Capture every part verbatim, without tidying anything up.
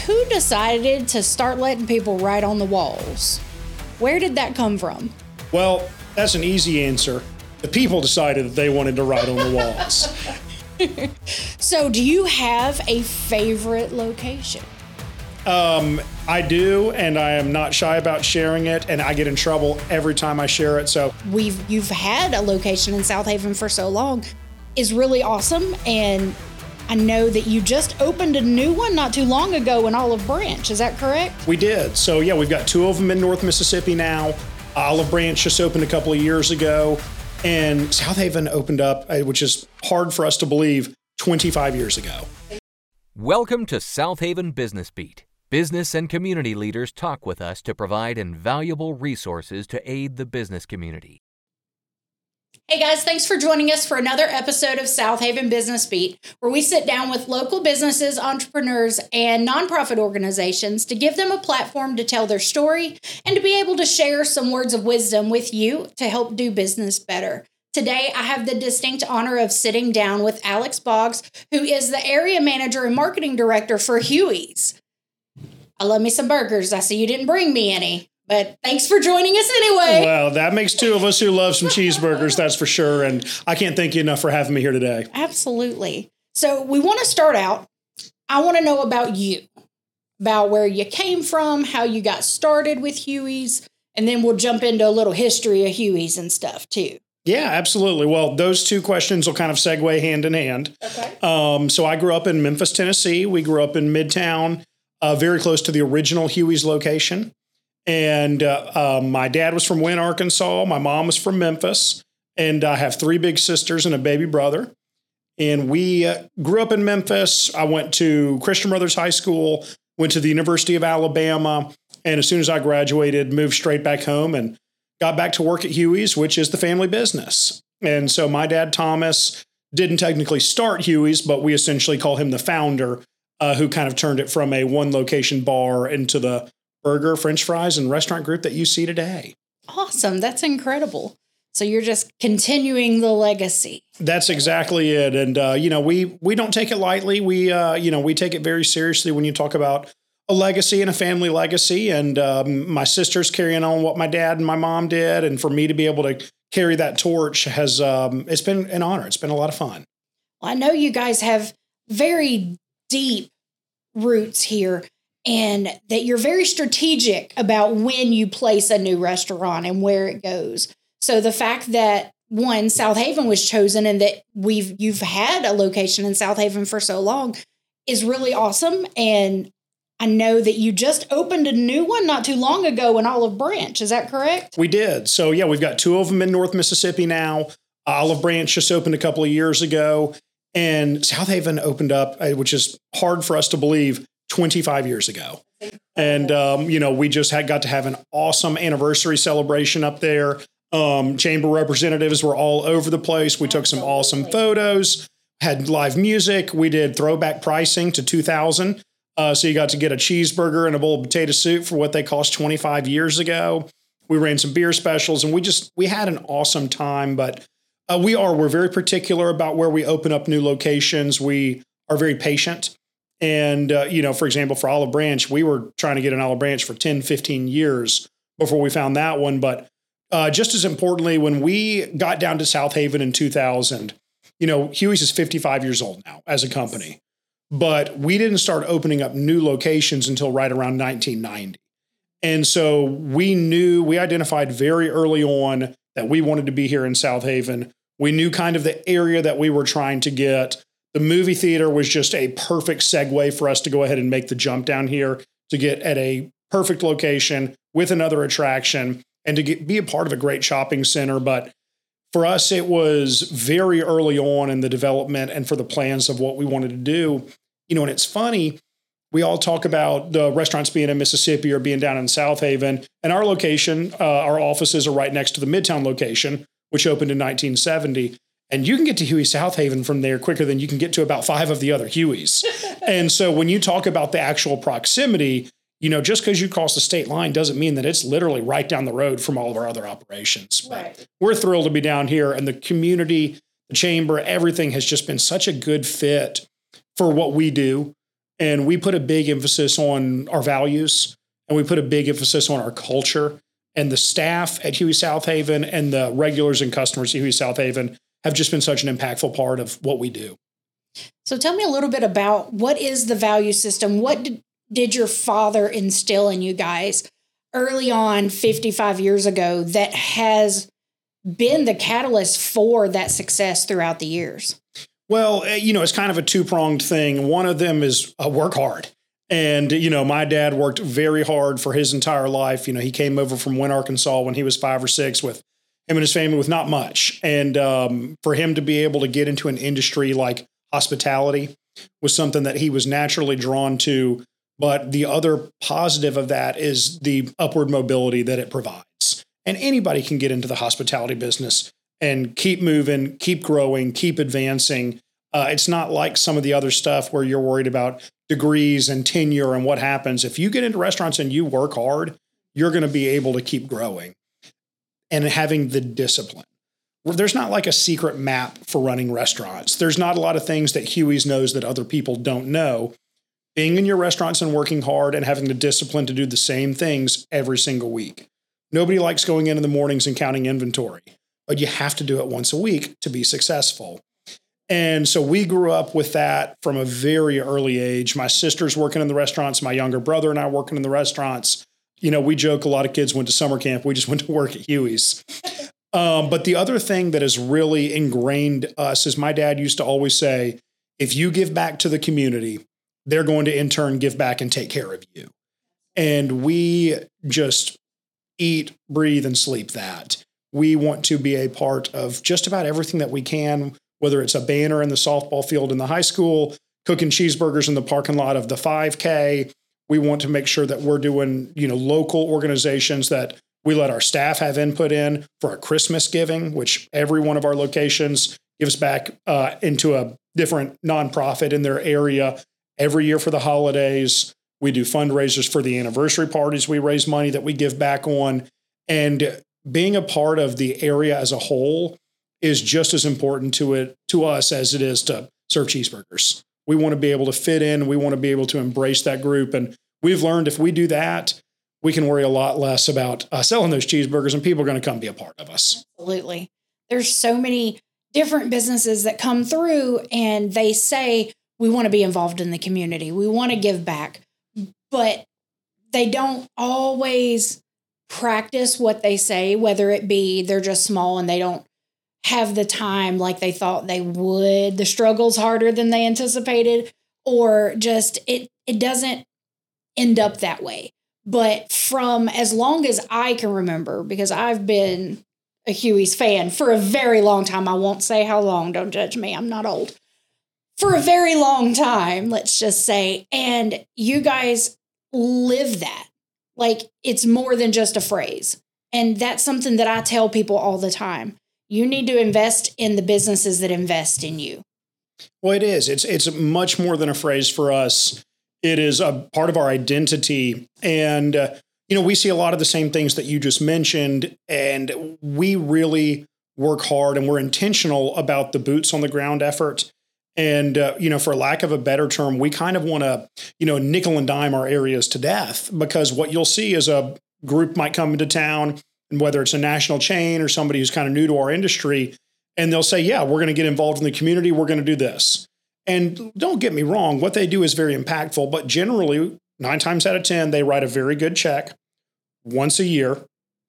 who decided to start letting people write on the walls? Where did that come from? Well, that's an easy answer. The people decided that they wanted to write on the walls. So do you have a favorite location? Um, I do, and I am not shy about sharing it, and I get in trouble every time I share it. So We've you've had a location in South Haven for so long is really awesome, and I know that you just opened a new one not too long ago in Olive Branch. Is that correct? we did. So yeah, we've got two of them in North Mississippi now. Olive Branch just opened a couple of years ago, and South Haven opened up, uh, which is hard for us to believe, twenty-five years ago. Welcome to South Haven Business Beat. Business and community leaders talk with us to provide invaluable resources to aid the business community. Hey guys, thanks for joining us for another episode of South Haven Business Beat, where we sit down with local businesses, entrepreneurs, and nonprofit organizations to give them a platform to tell their story and to be able to share some words of wisdom with you to help do business better. Today, I have the distinct honor of sitting down with Alex Boggs, who is the area manager and marketing director for Huey's. I love me some burgers. I see you didn't bring me any, but thanks for joining us anyway. Well, that makes two of us who love some cheeseburgers, that's for sure. And I can't thank you enough for having me here today. Absolutely. So we want to start out. I want to know about you, about where you came from, how you got started with Huey's, and then we'll jump into a little history of Huey's and stuff too. Yeah, absolutely. Well, those two questions will kind of segue hand in hand. Okay. Um, so I grew up in Memphis, Tennessee. We grew up in Midtown, uh, very close to the original Huey's location. And uh, uh, my dad was from Wynne, Arkansas. My mom was from Memphis. And I have three big sisters and a baby brother. And we uh, grew up in Memphis. I went to Christian Brothers High School, went to the University of Alabama. And as soon as I graduated, moved straight back home and got back to work at Huey's, which is the family business. And so my dad, Thomas, didn't technically start Huey's, but we essentially call him the founder, uh, who kind of turned it from a one location bar into the burger, French fries, and restaurant group that you see today. Awesome. That's incredible. So you're just continuing the legacy. That's exactly it. And, uh, you know, we we don't take it lightly. We, uh, you know, we take it very seriously when you talk about a legacy and a family legacy. And um, my sister's carrying on what my dad and my mom did. And for me to be able to carry that torch has, um, it's been an honor. It's been a lot of fun. Well, I know you guys have very deep roots here and that you're very strategic about when you place a new restaurant and where it goes. So the fact that one, South Haven was chosen and that we've, you've had a location in South Haven for so long is really awesome. And I know that you just opened a new one not too long ago in Olive Branch. Is that correct? We did. So, yeah, we've got two of them in North Mississippi now. Olive Branch just opened a couple of years ago. And South Haven opened up, which is hard for us to believe, twenty-five years ago. And, um, you know, we just had got to have an awesome anniversary celebration up there. Um, chamber representatives were all over the place. We took some awesome photos, had live music. We did throwback pricing to two thousand. Uh, so you got to get a cheeseburger and a bowl of potato soup for what they cost twenty-five years ago. We ran some beer specials and we just, we had an awesome time, but uh, we are, we're very particular about where we open up new locations. We are very patient. And, uh, you know, for example, for Olive Branch, we were trying to get an Olive Branch for ten, fifteen years before we found that one. But uh, just as importantly, when we got down to South Haven in two thousand, you know, Huey's is fifty-five years old now as a company. But we didn't start opening up new locations until right around nineteen ninety. And so we knew, we identified very early on that we wanted to be here in South Haven. We knew kind of the area that we were trying to get. The movie theater was just a perfect segue for us to go ahead and make the jump down here to get at a perfect location with another attraction and to get, be a part of a great shopping center. But for us, it was very early on in the development and for the plans of what we wanted to do. You know, and it's funny, we all talk about the restaurants being in Mississippi or being down in South Haven. And our location, uh, our offices are right next to the Midtown location, which opened in nineteen seventy. And you can get to Huey South Haven from there quicker than you can get to about five of the other Hueys. And so when you talk about the actual proximity, you know, just because you cross the state line doesn't mean that it's literally right down the road from all of our other operations. Right. But we're thrilled to be down here, and the community, the chamber, everything has just been such a good fit for what we do. And we put a big emphasis on our values, and we put a big emphasis on our culture. And the staff at Huey Southaven and the regulars and customers at Huey Southaven have just been such an impactful part of what we do. So tell me a little bit about what is the value system? What did, did your father instill in you guys early on fifty-five years ago that has been the catalyst for that success throughout the years? Well, you know, it's kind of a two-pronged thing. One of them is uh, work hard. And, you know, my dad worked very hard for his entire life. You know, he came over from Wynne, Arkansas when he was five or six with him and his family with not much. And um, for him to be able to get into an industry like hospitality was something that he was naturally drawn to. But the other positive of that is the upward mobility that it provides. And anybody can get into the hospitality business and keep moving, keep growing, keep advancing. Uh, it's not like some of the other stuff where you're worried about degrees and tenure and what happens. If you get into restaurants and you work hard, you're going to be able to keep growing and having the discipline. There's not like a secret map for running restaurants. There's not a lot of things that Huey's knows that other people don't know. Being in your restaurants and working hard and having the discipline to do the same things every single week. Nobody likes going in in the mornings and counting inventory, but you have to do it once a week to be successful. And so we grew up with that from a very early age. My sister's working in the restaurants. My younger brother and I working in the restaurants. You know, we joke a lot of kids went to summer camp. We just went to work at Huey's. Um, but the other thing that has really ingrained us is my dad used to always say, if you give back to the community, they're going to in turn give back and take care of you. And we just eat, breathe, and sleep that. We want to be a part of just about everything that we can, whether it's a banner in the softball field in the high school, cooking cheeseburgers in the parking lot of the five K. We want to make sure that we're doing, you know, local organizations that we let our staff have input in for a Christmas giving, which every one of our locations gives back uh, into a different nonprofit in their area every year for the holidays. We do fundraisers for the anniversary parties. We raise money that we give back on. And being a part of the area as a whole is just as important to it to us as it is to serve cheeseburgers. We want to be able to fit in. We want to be able to embrace that group. And we've learned if we do that, we can worry a lot less about uh, selling those cheeseburgers, and people are going to come be a part of us. Absolutely. There's so many different businesses that come through and they say, we want to be involved in the community. We want to give back, but they don't always practice what they say, whether it be they're just small and they don't have the time like they thought they would. The struggle's harder than they anticipated, or just it, it doesn't end up that way. But from as long as I can remember, because I've been a Huey's fan for a very long time. I won't say how long. Don't judge me. I'm not old. For a very long time, let's just say. And you guys live that. Like, it's more than just a phrase. And that's something that I tell people all the time. You need to invest in the businesses that invest in you. Well, it is. It's it's much more than a phrase for us. It is a part of our identity. And, uh, you know, we see a lot of the same things that you just mentioned. And we really work hard and we're intentional about the boots on the ground effort. And, uh, you know, for lack of a better term, we kind of want to, you know, nickel and dime our areas to death, because what you'll see is a group might come into town, and whether it's a national chain or somebody who's kind of new to our industry, and they'll say, yeah, we're going to get involved in the community. We're going to do this. And don't get me wrong, what they do is very impactful, but generally nine times out of ten, they write a very good check once a year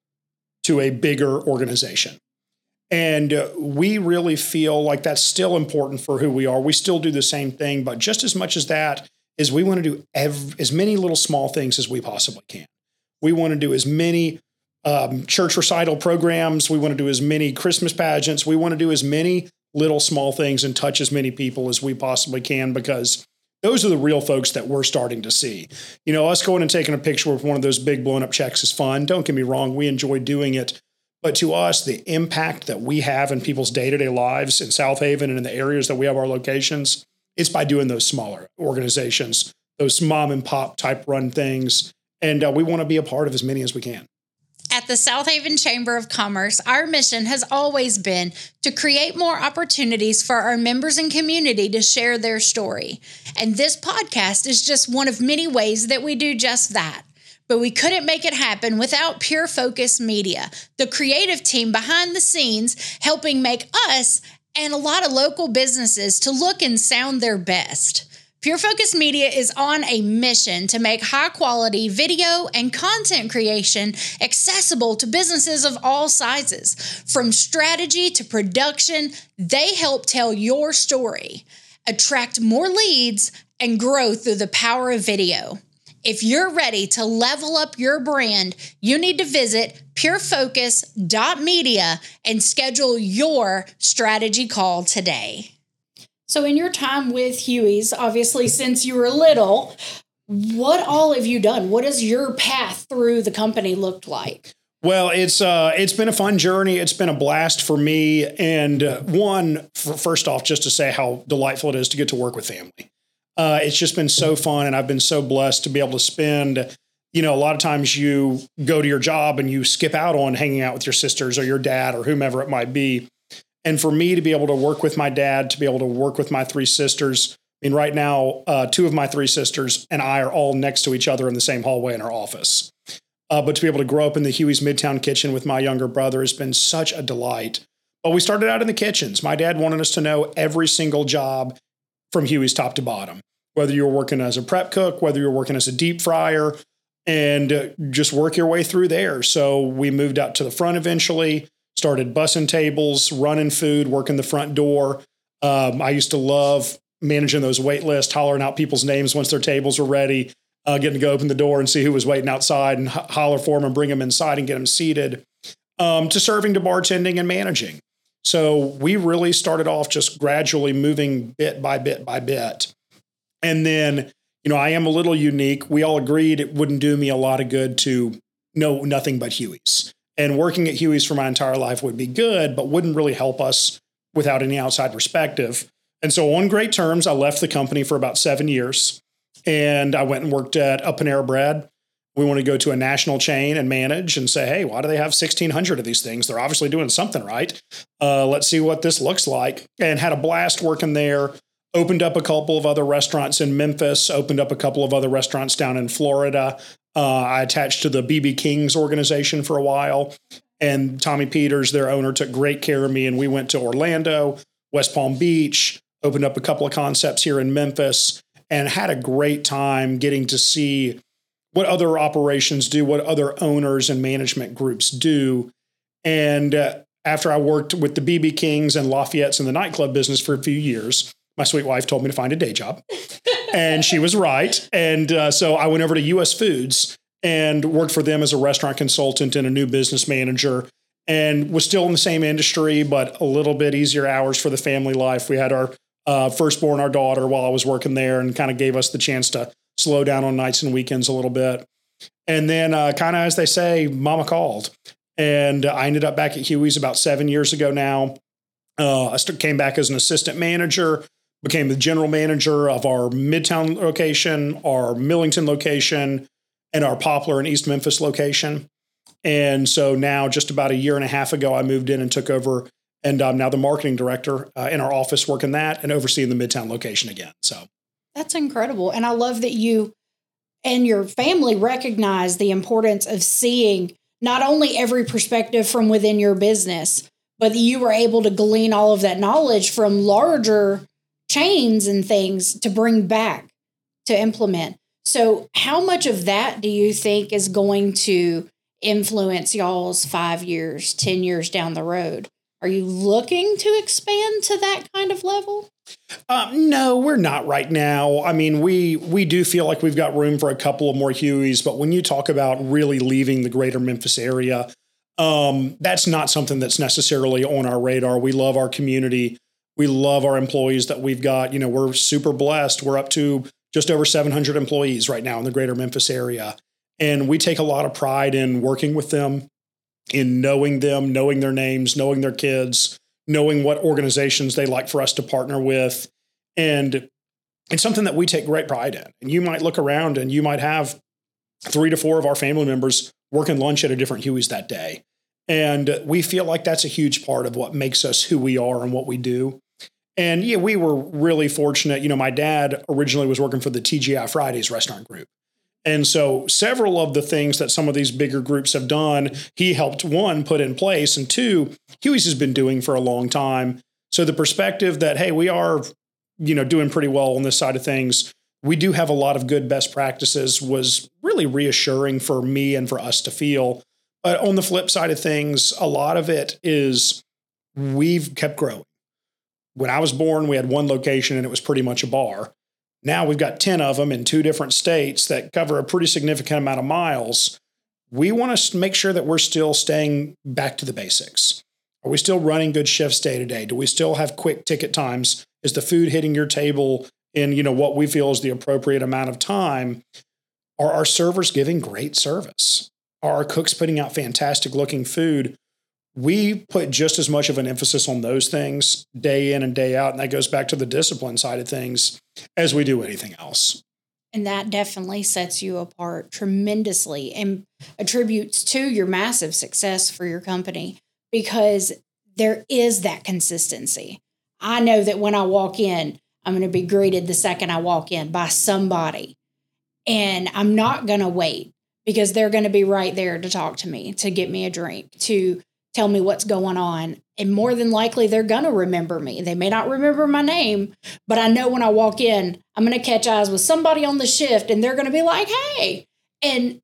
to a bigger organization. And uh, we really feel like that's still important for who we are. We still do the same thing, but just as much as that is we want to do ev- as many little small things as we possibly can. We want to do as many um, church recital programs. We want to do as many Christmas pageants. We want to do as many little small things and touch as many people as we possibly can, because those are the real folks that we're starting to see. You know, us going and taking a picture with one of those big blown up checks is fun. Don't get me wrong. We enjoy doing it. But to us, the impact that we have in people's day-to-day lives in Southaven and in the areas that we have our locations, it's by doing those smaller organizations, those mom and pop type run things. And uh, we want to be a part of as many as we can. At At the South Haven Chamber of Commerce, our mission has always been to create more opportunities for our members and community to share their story. And this podcast is just one of many ways that we do just that. But we couldn't make it happen without Pure Focus Media, the creative team behind the scenes helping make us and a lot of local businesses to look and sound their best. Pure Focus Media is on a mission to make high-quality video and content creation accessible to businesses of all sizes. From strategy to production, they help tell your story, attract more leads, and grow through the power of video. If you're ready to level up your brand, you need to visit pure focus dot media and schedule your strategy call today. So in your time with Huey's, obviously since you were little, what all have you done? What has your path through the company looked like? Well, it's uh, it's been a fun journey. It's been a blast for me. And uh, one, for, first off, just to say how delightful it is to get to work with family. Uh, it's just been so fun. And I've been so blessed to be able to spend, you know, a lot of times you go to your job and you skip out on hanging out with your sisters or your dad or whomever it might be. And for me to be able to work with my dad, to be able to work with my three sisters, I mean, right now, uh, two of my three sisters and I are all next to each other in the same hallway in our office. Uh, but to be able to grow up in the Huey's Midtown kitchen with my younger brother has been such a delight. But we started out in the kitchens. My dad wanted us to know every single job from Huey's top to bottom, whether you're working as a prep cook, whether you're working as a deep fryer, and uh, just work your way through there. So we moved out to the front eventually. Started bussing tables, running food, working the front door. Um, I used to love managing those wait lists, hollering out people's names once their tables were ready, uh, getting to go open the door and see who was waiting outside and ho- holler for them and bring them inside and get them seated, um, to serving, to bartending and managing. So we really started off just gradually moving bit by bit by bit. And then, you know, I am a little unique. We all agreed it wouldn't do me a lot of good to know nothing but Huey's. And working at Huey's for my entire life would be good, but wouldn't really help us without any outside perspective. And so on great terms, I left the company for about seven years. And I went and worked at Up and Air Bread. We want to go to a national chain and manage and say, hey, why do they have sixteen hundred of these things? They're obviously doing something right. Uh, let's see what this looks like. And had a blast working there. Opened up a couple of other restaurants in Memphis. Opened up a couple of other restaurants down in Florida. Uh, I attached to the B B King's organization for a while, and Tommy Peters, their owner, took great care of me. And we went to Orlando, West Palm Beach, opened up a couple of concepts here in Memphis, and had a great time getting to see what other operations do, what other owners and management groups do. And uh, after I worked with the B B King's and Lafayette's in the nightclub business for a few years, my sweet wife told me to find a day job. And she was right. And uh, so I went over to U S Foods and worked for them as a restaurant consultant and a new business manager, and was still in the same industry, but a little bit easier hours for the family life. We had our uh, firstborn, our daughter, while I was working there, and kind of gave us the chance to slow down on nights and weekends a little bit. And then uh, kind of, as they say, mama called. And I ended up back at Huey's about seven years ago now. Uh, I st- came back as an assistant manager, became the general manager of our Midtown location, our Millington location, and our Poplar and East Memphis location. And so now, just about a year and a half ago, I moved in and took over, and I'm now the marketing director uh, in our office working that and overseeing the Midtown location again. So that's incredible. And I love that you and your family recognize the importance of seeing not only every perspective from within your business, but that you were able to glean all of that knowledge from larger chains and things to bring back to implement. So how much of that do you think is going to influence y'all's five years, ten years down the road? Are you looking to expand to that kind of level? Um, no, we're not right now. I mean, we we do feel like we've got room for a couple of more Huey's, but when you talk about really leaving the greater Memphis area, um, that's not something that's necessarily on our radar. We love our community. We love our employees that we've got. You know, we're super blessed. We're up to just over seven hundred employees right now in the greater Memphis area. And we take a lot of pride in working with them, in knowing them, knowing their names, knowing their kids, knowing what organizations they like for us to partner with. And it's something that we take great pride in. And you might look around and you might have three to four of our family members working lunch at a different Huey's that day. And we feel like that's a huge part of what makes us who we are and what we do. And yeah, we were really fortunate. You know, my dad originally was working for the T G I Fridays restaurant group. And so several of the things that some of these bigger groups have done, he helped, one, put in place, and two, Huey's has been doing for a long time. So the perspective that, hey, we are, you know, doing pretty well on this side of things, we do have a lot of good best practices, was really reassuring for me and for us to feel. But on the flip side of things, a lot of it is we've kept growing. When I was born, we had one location and it was pretty much a bar. Now we've got ten of them in two different states that cover a pretty significant amount of miles. We want to make sure that we're still staying back to the basics. Are we still running good shifts day to day? Do we still have quick ticket times? Is the food hitting your table in, you know, what we feel is the appropriate amount of time? Are our servers giving great service? Are our cooks putting out fantastic looking food? We put just as much of an emphasis on those things day in and day out. And that goes back to the discipline side of things as we do anything else. And that definitely sets you apart tremendously and attributes to your massive success for your company, because there is that consistency. I know that when I walk in, I'm going to be greeted the second I walk in by somebody. And I'm not going to wait, because they're going to be right there to talk to me, to get me a drink, to tell me what's going on. And more than likely, they're going to remember me. They may not remember my name, but I know when I walk in, I'm going to catch eyes with somebody on the shift and they're going to be like, hey. And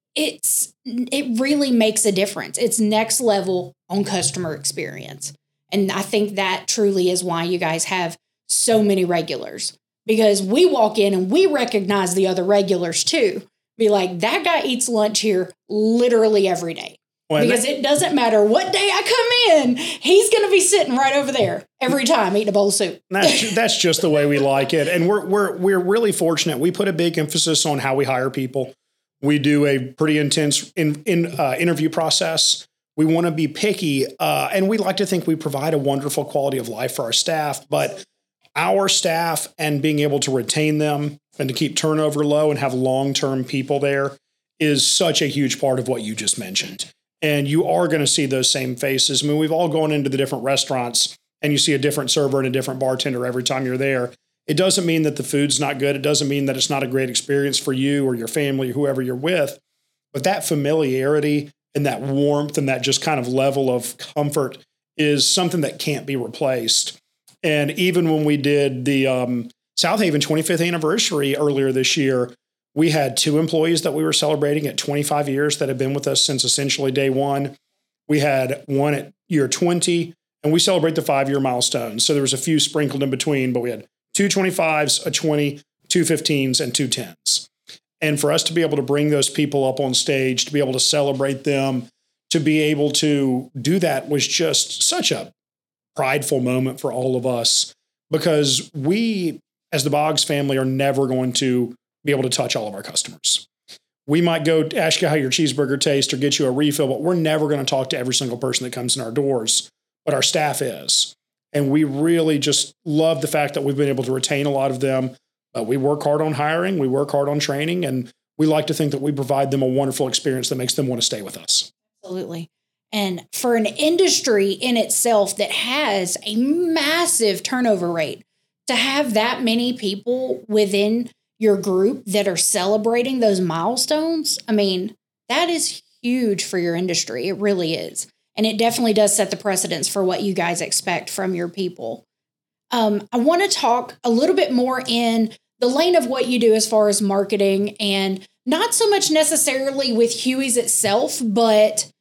it's it really makes a difference. It's next level on customer experience. And I think that truly is why you guys have so many regulars, because we walk in and we recognize the other regulars too. Be like, that guy eats lunch here literally every day. Well, because that, it doesn't matter what day I come in, he's going to be sitting right over there every time eating a bowl of soup. That's, that's just the way we like it. And we're we're we're really fortunate. We put a big emphasis on how we hire people. We do a pretty intense in, in uh, interview process. We want to be picky, uh, and we like to think we provide a wonderful quality of life for our staff. But our staff and being able to retain them and to keep turnover low and have long-term people there is such a huge part of what you just mentioned. And you are going to see those same faces. I mean, we've all gone into the different restaurants and you see a different server and a different bartender every time you're there. It doesn't mean that the food's not good. It doesn't mean that it's not a great experience for you or your family or whoever you're with. But that familiarity and that warmth and that just kind of level of comfort is something that can't be replaced. And even when we did the um, South Haven twenty-fifth anniversary earlier this year, we had two employees that we were celebrating at twenty-five years that have been with us since essentially day one. We had one at year twenty, and we celebrate the five-year milestone. So there was a few sprinkled in between, but we had two twenty-fives, a twenty, two fifteens, and two tens. And for us to be able to bring those people up on stage, to be able to celebrate them, to be able to do that was just such a prideful moment for all of us, because we, as the Boggs family, are never going to be able to touch all of our customers. We might go ask you how your cheeseburger tastes or get you a refill, but we're never going to talk to every single person that comes in our doors, but our staff is. And we really just love the fact that we've been able to retain a lot of them. Uh, we work hard on hiring, we work hard on training, and we like to think that we provide them a wonderful experience that makes them want to stay with us. Absolutely. And for an industry in itself that has a massive turnover rate, to have that many people within your group that are celebrating those milestones, I mean, that is huge for your industry. It really is. And it definitely does set the precedence for what you guys expect from your people. Um, I want to talk a little bit more in the lane of what you do as far as marketing, and not so much necessarily with Huey's itself, but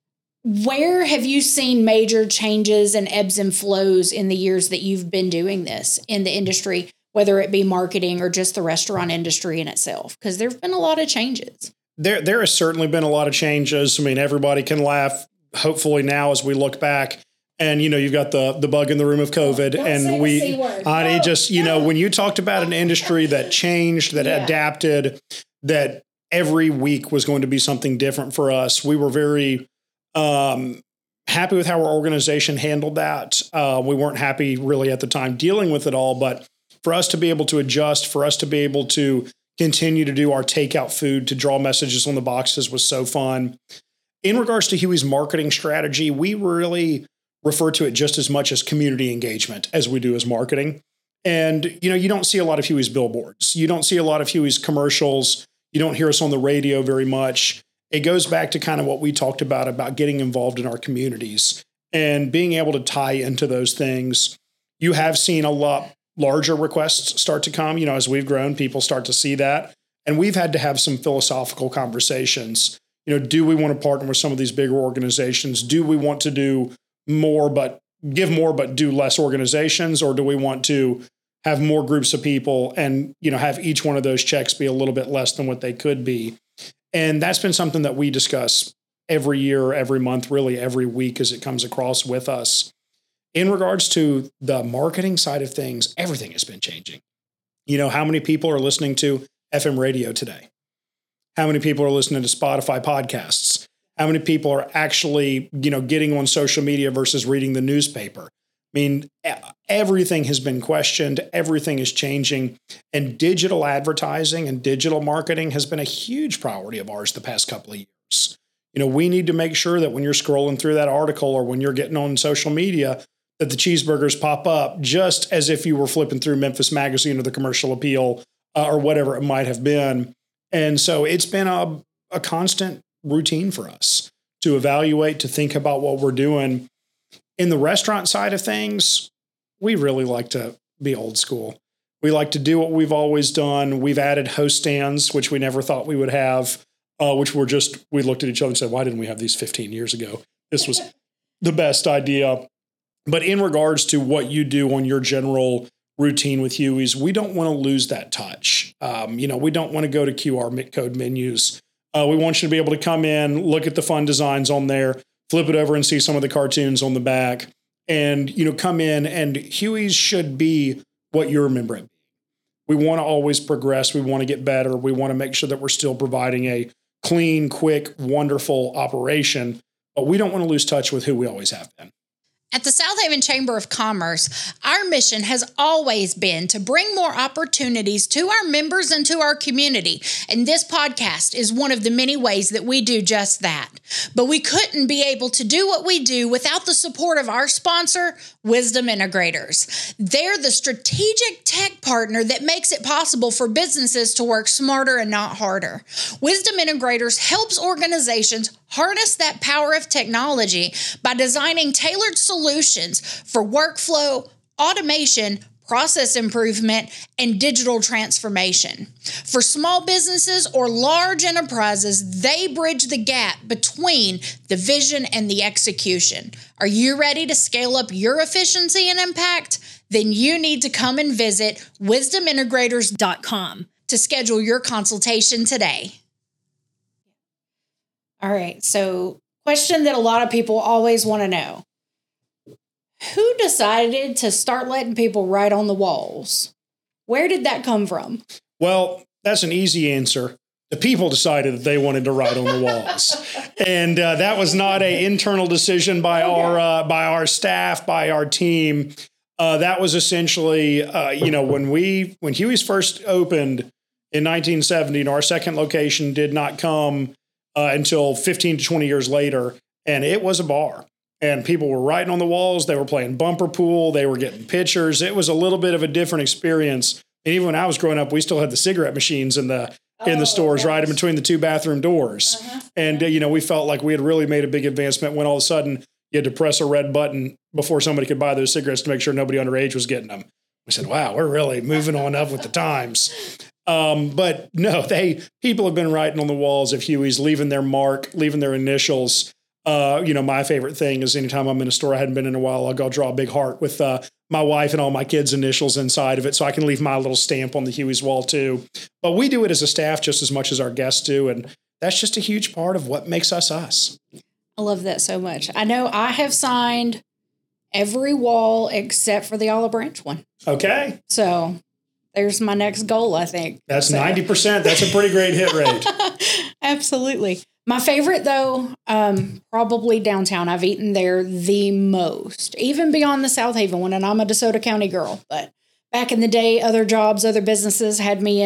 where have you seen major changes and ebbs and flows in the years that you've been doing this in the industry, whether it be marketing or just the restaurant industry in itself? Because there have been a lot of changes. There, there has certainly been a lot of changes. I mean, everybody can laugh, hopefully now as we look back. And, you know, you've got the the bug in the room of COVID. Don't and say we, the C word. I No, just, you no. know, when you talked about an industry that changed, that Yeah. adapted, that every week was going to be something different for us, we were very um, happy with how our organization handled that. Uh, we weren't happy really at the time dealing with it all, but for us to be able to adjust, for us to be able to continue to do our takeout food to draw messages on the boxes was so fun. In regards to Huey's marketing strategy, we really refer to it just as much as community engagement as we do as marketing. And, you know, you don't see a lot of Huey's billboards. You don't see a lot of Huey's commercials. You don't hear us on the radio very much. It goes back to kind of what we talked about, about getting involved in our communities and being able to tie into those things. You have seen a lot larger requests start to come. You know, as we've grown, people start to see that. And we've had to have some philosophical conversations. You know, do we want to partner with some of these bigger organizations? Do we want to do more, but give more, but do less organizations? Or do we want to have more groups of people and, you know, have each one of those checks be a little bit less than what they could be? And that's been something that we discuss every year, every month, really every week as it comes across with us. In regards to the marketing side of things, everything has been changing. You know, how many people are listening to F M radio today? How many people are listening to Spotify podcasts? How many people are actually, you know, getting on social media versus reading the newspaper? I mean, everything has been questioned. Everything is changing. And digital advertising and digital marketing has been a huge priority of ours the past couple of years. You know, we need to make sure that when you're scrolling through that article or when you're getting on social media, that the cheeseburgers pop up just as if you were flipping through Memphis Magazine or the Commercial Appeal uh, or whatever it might have been. And so it's been a, a constant routine for us to evaluate, to think about what we're doing. In the restaurant side of things, we really like to be old school. We like to do what we've always done. We've added host stands, which we never thought we would have, uh, which were just, we looked at each other and said, why didn't we have these fifteen years ago? This was the best idea. But in regards to what you do on your general routine with Huey's, we don't want to lose that touch. Um, you know, we don't want to go to Q R code menus. Uh, we want you to be able to come in, look at the fun designs on there, flip it over and see some of the cartoons on the back, and, you know, come in, and Huey's should be what you remember it. We want to always progress. We want to get better. We want to make sure that we're still providing a clean, quick, wonderful operation, but we don't want to lose touch with who we always have been. At the South Haven Chamber of Commerce, our mission has always been to bring more opportunities to our members and to our community, and this podcast is one of the many ways that we do just that. But we couldn't be able to do what we do without the support of our sponsor, Wisdom Integrators. They're the strategic tech partner that makes it possible for businesses to work smarter and not harder. Wisdom Integrators helps organizations harness that power of technology by designing tailored solutions for workflow, automation, process improvement, and digital transformation. For small businesses or large enterprises, they bridge the gap between the vision and the execution. Are you ready to scale up your efficiency and impact? Then you need to come and visit wisdom integrators dot com to schedule your consultation today. All right, so question that a lot of people always want to know. Who decided to start letting people write on the walls? Where did that come from? Well, that's an easy answer. The people decided that they wanted to write on the walls. And uh, that was not an internal decision by okay. our uh, by our staff, by our team. Uh, that was essentially, uh, you know, when we when Huey's first opened in nineteen seventy, and our second location did not come uh, until fifteen to twenty years later, and it was a bar. And people were writing on the walls. They were playing bumper pool. They were getting pictures. It was a little bit of a different experience. And even when I was growing up, we still had the cigarette machines in the in the oh, stores, yes. right in between the two bathroom doors. Uh-huh. And, uh, you know, we felt like we had really made a big advancement when all of a sudden you had to press a red button before somebody could buy those cigarettes to make sure nobody underage was getting them. We said, wow, we're really moving on up with the times. Um, but no, they people have been writing on the walls of Huey's, leaving their mark, leaving their initials. Uh, you know, my favorite thing is anytime I'm in a store I hadn't been in a while, I'll go draw a big heart with uh, my wife and all my kids' initials inside of it so I can leave my little stamp on the Huey's wall too. But we do it as a staff just as much as our guests do. And that's just a huge part of what makes us us. I love that so much. I know I have signed every wall except for the Olive Branch one. Okay. So there's my next goal, I think. That's so. ninety percent. That's a pretty great hit rate. Absolutely. My favorite, though, um, probably downtown. I've eaten there the most, even beyond the South Haven one, and I'm a DeSoto County girl. But back in the day, other jobs, other businesses had me in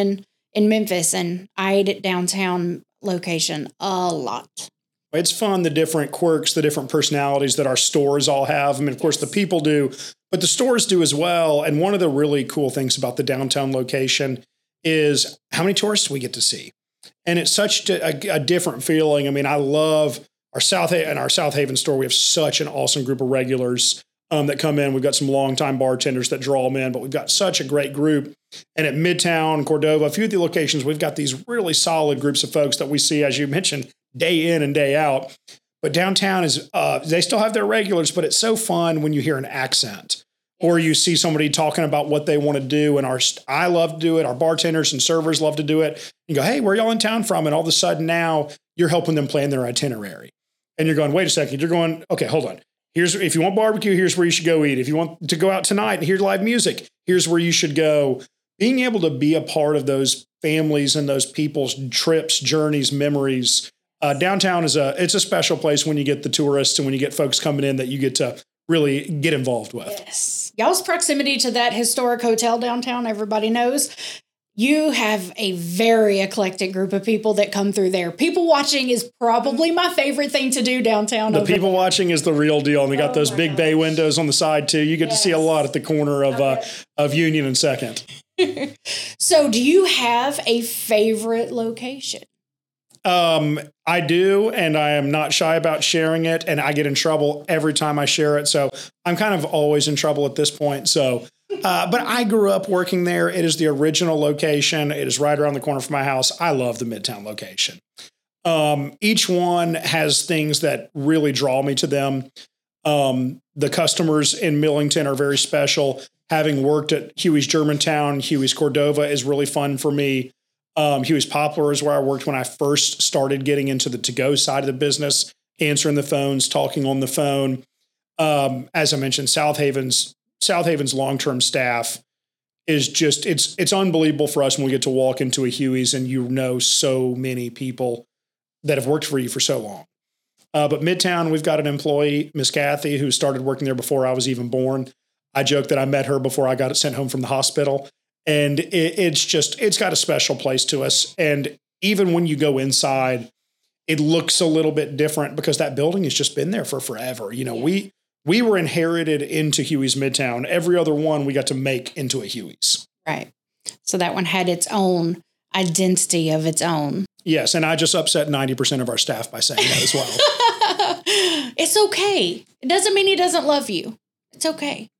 in Memphis, and I ate at downtown location a lot. It's fun, the different quirks, the different personalities that our stores all have. I mean, of course, the people do, but the stores do as well. And one of the really cool things about the downtown location is how many tourists we get to see. And it's such a, a different feeling. I mean, I love our South Haven, our South Haven store. We have such an awesome group of regulars um, that come in. We've got some longtime bartenders that draw them in, but we've got such a great group. And at Midtown, Cordova, a few of the locations, we've got these really solid groups of folks that we see, as you mentioned, day in and day out. But downtown is, uh, they still have their regulars, but it's so fun when you hear an accent or you see somebody talking about what they want to do. And our, I love to do it. Our bartenders and servers love to do it. You go, hey, where y'all in town from? And all of a sudden now you're helping them plan their itinerary. And you're going, wait a second. You're going, okay, hold on. Here's, if you want barbecue, here's where you should go eat. If you want to go out tonight and hear live music, here's where you should go. Being able to be a part of those families and those people's trips, journeys, memories. Uh, downtown is a, it's a special place when you get the tourists and when you get folks coming in that you get to really get involved with. Yes. Y'all's proximity to that historic hotel downtown, everybody knows. You have a very eclectic group of people that come through there. People watching is probably my favorite thing to do downtown. The people there. watching is the real deal. And they got oh those big gosh. bay windows on the side too. You get yes. to see a lot at the corner of, okay. uh, of Union and Second. So do you have a favorite location? Um, I do, and I am not shy about sharing it, and I get in trouble every time I share it. So I'm kind of always in trouble at this point. So, uh, but I grew up working there. It is the original location. It is right around the corner from my house. I love the Midtown location. Um, each one has things that really draw me to them. Um, the customers in Millington are very special. Having worked at Huey's Germantown, Huey's Cordova is really fun for me. Um, Huey's Poplar is where I worked when I first started getting into the to-go side of the business, answering the phones, talking on the phone. Um, as I mentioned, South Haven's South Haven's long-term staff is just, it's it's unbelievable for us when we get to walk into a Huey's and you know so many people that have worked for you for so long. Uh, but Midtown, we've got an employee, Miss Kathy, who started working there before I was even born. I joke that I met her before I got sent home from the hospital. And it, it's just, it's got a special place to us. And even when you go inside, it looks a little bit different because that building has just been there for forever. You know, we we were inherited into Huey's Midtown. Every other one we got to make into a Huey's. Right. So that one had its own identity of its own. Yes. And I just upset ninety percent of our staff by saying that as well. It's okay. It doesn't mean he doesn't love you. It's okay.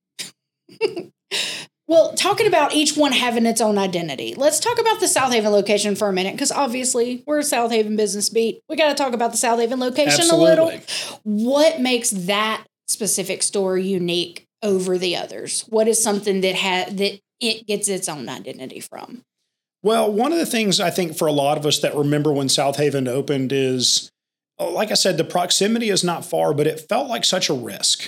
Well, talking about each one having its own identity, let's talk about the South Haven location for a minute, because obviously we're a South Haven business beat. We got to talk about the South Haven location Absolutely. a little. What makes that specific store unique over the others? What is something that ha- that it gets its own identity from? Well, one of the things I think for a lot of us that remember when South Haven opened is, like I said, the proximity is not far, but it felt like such a risk.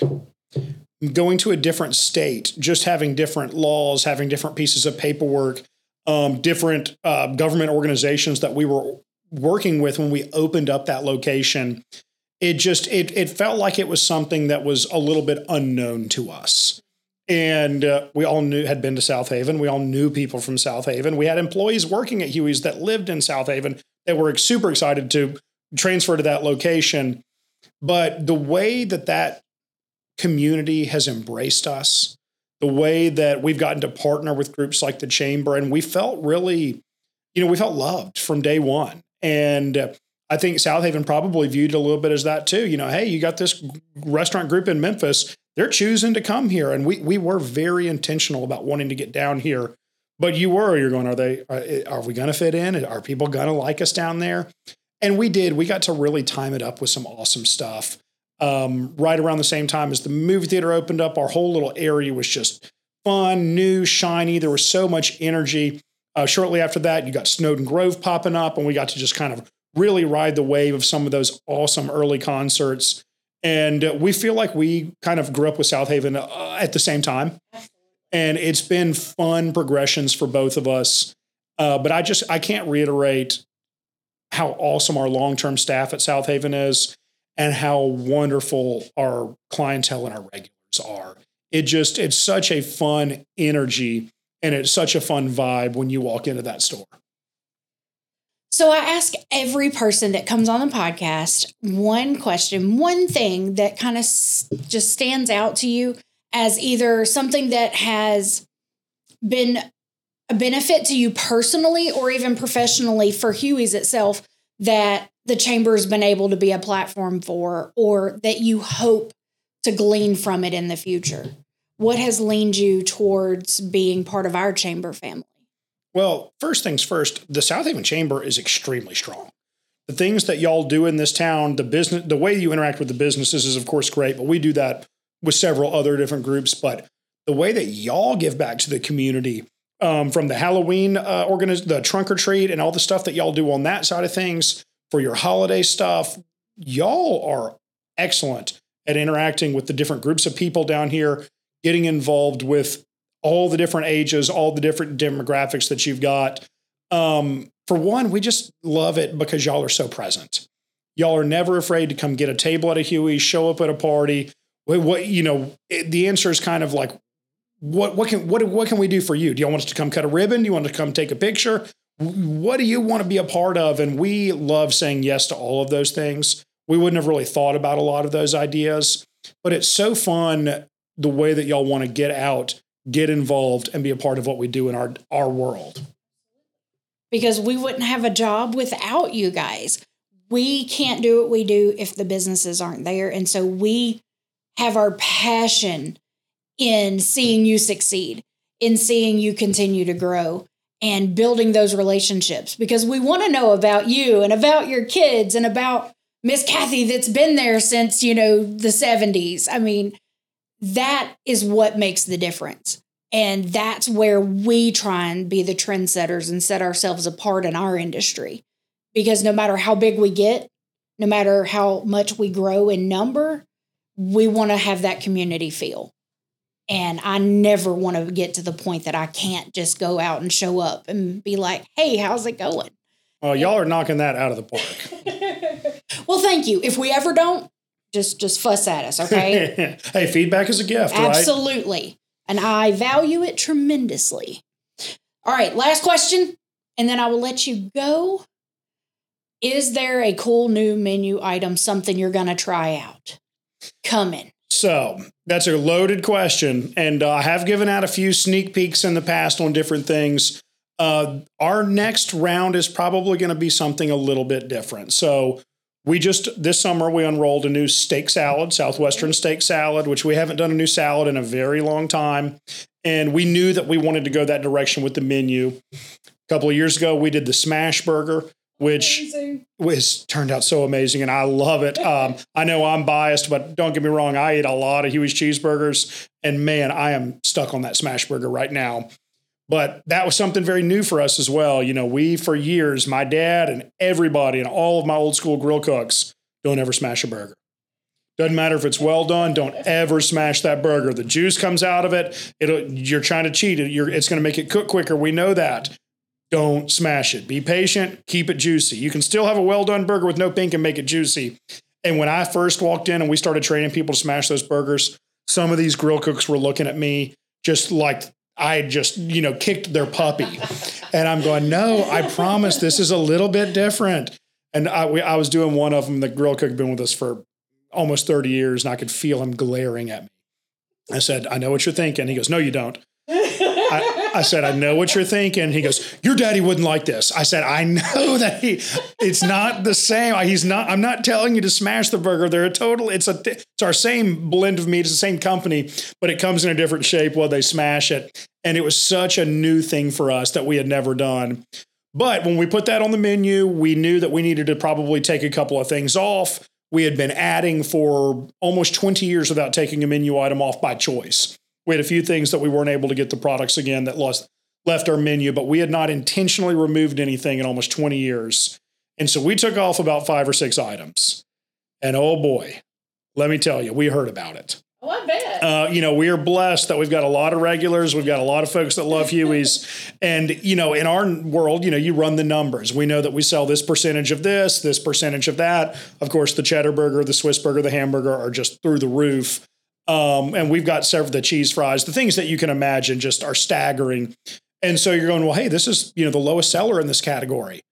Going to a different state, just having different laws, having different pieces of paperwork, um, different uh, government organizations that we were working with when we opened up that location. It just, it it felt like it was something that was a little bit unknown to us. And uh, we all knew, had been to South Haven. We all knew people from South Haven. We had employees working at Huey's that lived in South Haven that were super excited to transfer to that location. But the way that that community has embraced us, the way that we've gotten to partner with groups like the Chamber, and we felt really, you know, we felt loved from day one. And uh, I think South Haven probably viewed it a little bit as that too. You know, hey, you got this restaurant group in Memphis, they're choosing to come here. And we we were very intentional about wanting to get down here. But you were, you're going, are they, are, are we going to fit in? Are people going to like us down there? And we did. We got to really time it up with some awesome stuff. Um, right around the same time as the movie theater opened up, our whole little area was just fun, new, shiny. There was so much energy. Uh, shortly after that, you got Snowden Grove popping up, and we got to just kind of really ride the wave of some of those awesome early concerts. And uh, we feel like we kind of grew up with South Haven uh, at the same time. And it's been fun progressions for both of us. Uh, but I just, I can't reiterate how awesome our long-term staff at South Haven is, and how wonderful our clientele and our regulars are. It just, it's such a fun energy, and it's such a fun vibe when you walk into that store. So I ask every person that comes on the podcast one question, one thing that kind of s- just stands out to you as either something that has been a benefit to you personally or even professionally for Huey's itself that the chamber has been able to be a platform for, or that you hope to glean from it in the future. What has leaned you towards being part of our chamber family? Well, first things first, the South Haven Chamber is extremely strong. The things that y'all do in this town, the business, the way you interact with the businesses is of course great, but we do that with several other different groups. But the way that y'all give back to the community, um, from the Halloween uh, organiz- the trunk or treat and all the stuff that y'all do on that side of things for your holiday stuff, y'all are excellent at interacting with the different groups of people down here, getting involved with all the different ages, all the different demographics that you've got. Um, for one, we just love it because y'all are so present. Y'all are never afraid to come get a table at a Huey's, show up at a party. What, what you know, it, the answer is kind of like, what what can what what can we do for you? Do you want us to come cut a ribbon? Do you want to come take a picture? What do you want to be a part of? And we love saying yes to all of those things. We wouldn't have really thought about a lot of those ideas, but it's so fun the way that y'all want to get out, get involved, and be a part of what we do in our, our world. Because we wouldn't have a job without you guys. We can't do what we do if the businesses aren't there. And so we have our passion in seeing you succeed, in seeing you continue to grow and building those relationships, because we want to know about you and about your kids and about Miss Kathy that's been there since, you know, the seventies. I mean, that is what makes the difference. And that's where we try and be the trendsetters and set ourselves apart in our industry. Because no matter how big we get, no matter how much we grow in number, we want to have that community feel. And I never want to get to the point that I can't just go out and show up and be like, hey, how's it going? Well, y'all are knocking that out of the park. Well, thank you. If we ever don't, just just fuss at us, okay? Hey, feedback is a gift, right? Absolutely. And I value it tremendously. All right, last question, and then I will let you go. Is there a cool new menu item, something you're going to try out? Coming. So that's a loaded question. And uh, I have given out a few sneak peeks in the past on different things. Uh, our next round is probably going to be something a little bit different. So we just, this summer, we unrolled a new steak salad, Southwestern steak salad, which we haven't done a new salad in a very long time. And we knew that we wanted to go that direction with the menu. A couple of years ago, we did the smash burger, which amazing. was turned out so amazing, and I love it. Um, I know I'm biased, but don't get me wrong. I eat a lot of Huey's cheeseburgers, and man, I am stuck on that smash burger right now. But that was something very new for us as well. You know, we, for years, my dad and everybody and all of my old school grill cooks, don't ever smash a burger. Doesn't matter if it's well done. Don't ever smash that burger. The juice comes out of it. It'll, you're trying to cheat it. You're, it's going to make it cook quicker. We know that. Don't smash it. Be patient. Keep it juicy. You can still have a well-done burger with no pink and make it juicy. And when I first walked in and we started training people to smash those burgers, some of these grill cooks were looking at me just like I just, you know, kicked their puppy. And I'm going, no, I promise this is a little bit different. And I, we, I was doing one of them. The grill cook had been with us for almost thirty years, and I could feel him glaring at me. I said, I know what you're thinking. He goes, no, you don't. I, I said, I know what you're thinking. He goes, your daddy wouldn't like this. I said, I know that he, it's not the same. He's not, I'm not telling you to smash the burger. They're a total, it's a, it's our same blend of meat. It's the same company, but it comes in a different shape while they smash it. And it was such a new thing for us that we had never done. But when we put that on the menu, we knew that we needed to probably take a couple of things off. We had been adding for almost twenty years without taking a menu item off by choice. We had a few things that we weren't able to get the products again that lost, left our menu, but we had not intentionally removed anything in almost twenty years. And so we took off about five or six items. And oh boy, let me tell you, we heard about it. Oh, I bet. Uh, you know, we are blessed that we've got a lot of regulars. We've got a lot of folks that love Huey's. And, you know, in our world, you know, you run the numbers. We know that we sell this percentage of this, this percentage of that. Of course, the cheddar burger, the Swiss burger, the hamburger are just through the roof. Um, and we've got several, the cheese fries, the things that you can imagine just are staggering. And so you're going, well, hey, this is, you know, the lowest seller in this category.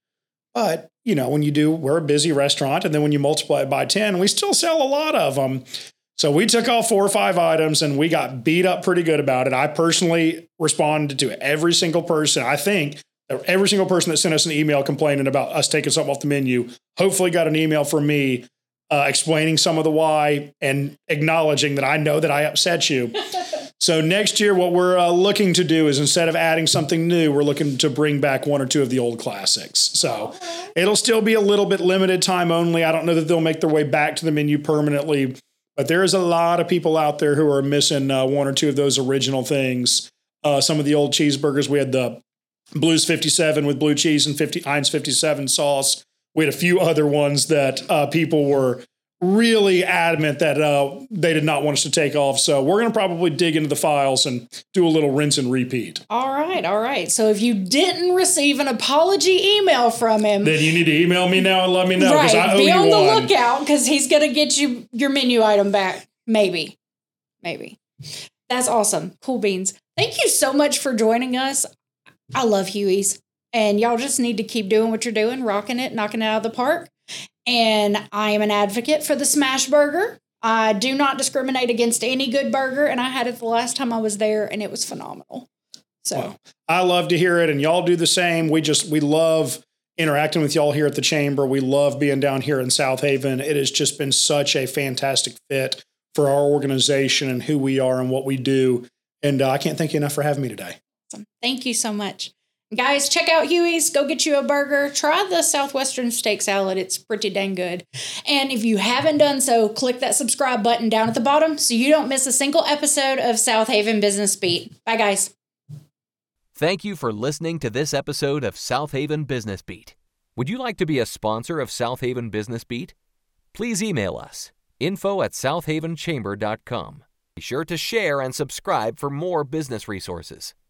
But, you know, when you do, we're a busy restaurant. And then when you multiply it by ten, we still sell a lot of them. So we took off four or five items and we got beat up pretty good about it. I personally responded to every single person. I think every single person that sent us an email complaining about us taking something off the menu, hopefully got an email from me uh, explaining some of the why and acknowledging that I know that I upset you. So next year, what we're uh, looking to do is instead of adding something new, we're looking to bring back one or two of the old classics. So it'll still be a little bit limited time only. I don't know that they'll make their way back to the menu permanently, but there is a lot of people out there who are missing uh, one or two of those original things. Uh, some of the old cheeseburgers, we had the Blues fifty-seven with blue cheese and fifty Heinz fifty-seven sauce. We had a few other ones that uh, people were really adamant that uh, they did not want us to take off. So we're going to probably dig into the files and do a little rinse and repeat. All right. All right. So if you didn't receive an apology email from him, then you need to email me now and let me know. Right. I owe Be on you the one. lookout because he's going to get you your menu item back. Maybe. Maybe. That's awesome. Cool beans. Thank you so much for joining us. I love Huey's. And y'all just need to keep doing what you're doing, rocking it, knocking it out of the park. And I am an advocate for the smash burger. I do not discriminate against any good burger. And I had it the last time I was there, and it was phenomenal. So well, I love to hear it, and y'all do the same. We just, we love interacting with y'all here at the Chamber. We love being down here in South Haven. It has just been such a fantastic fit for our organization and who we are and what we do. And uh, I can't thank you enough for having me today. Awesome. Thank you so much. Guys, check out Huey's. Go get you a burger. Try the Southwestern steak salad. It's pretty dang good. And if you haven't done so, click that subscribe button down at the bottom so you don't miss a single episode of South Haven Business Beat. Bye, guys. Thank you for listening to this episode of South Haven Business Beat. Would you like to be a sponsor of South Haven Business Beat? Please email us, info at south haven chamber dot com. Be sure to share and subscribe for more business resources.